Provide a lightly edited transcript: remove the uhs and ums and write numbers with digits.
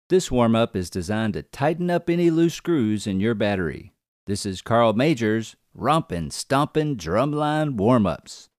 This warm-up is designed to tighten up any loose screws in your battery. This is Carl Major's Rompin' Stompin' Drumline Warm-Ups.